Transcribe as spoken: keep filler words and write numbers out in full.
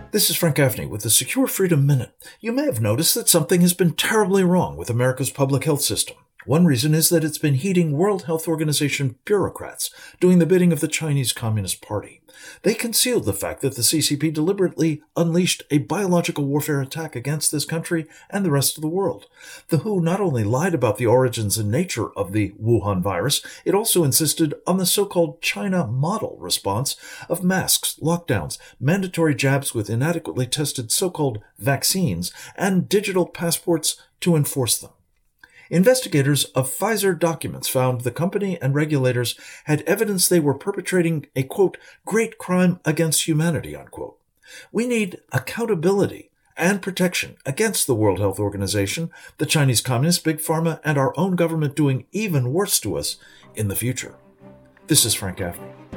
This is Frank Gaffney with the Secure Freedom Minute. You may have noticed that something has been terribly wrong with America's public health system. One reason is that it's been heeding World Health Organization bureaucrats doing the bidding of the Chinese Communist Party. They concealed the fact that the C C P deliberately unleashed a biological warfare attack against this country and the rest of the world. The W H O not only lied about the origins and nature of the Wuhan virus, it also insisted on the so-called China model response of masks, lockdowns, mandatory jabs with inadequately tested so-called vaccines, and digital passports to enforce them. Investigators of Pfizer documents found the company and regulators had evidence they were perpetrating a, quote, great crime against humanity, unquote. We need accountability and protection against the World Health Organization, the Chinese Communist, Big Pharma, and our own government doing even worse to us in the future. This is Frank Gaffney.